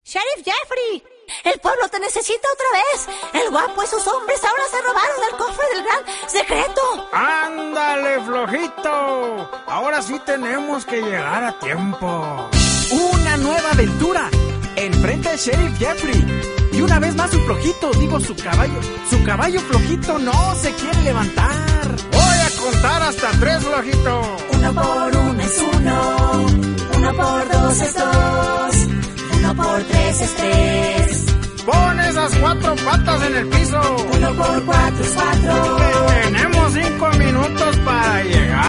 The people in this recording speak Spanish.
Sheriff Jeffrey, el pueblo te necesita otra vez. El guapo y sus hombres ahora se robaron el cofre del gran secreto. ¡Ándale, flojito! Ahora sí tenemos que llegar a tiempo. Una nueva aventura. Enfrente al Sheriff Jeffrey. Y una vez más su flojito, su caballo flojito no se quiere levantar. Voy a contar hasta 3, flojito. 1 por 1 es 1, 1 por 2 es 2, 1 por 3 es 3. Pon esas 4 patas en el piso. 1 por 4 es 4. Tenemos 5 minutos para llegar.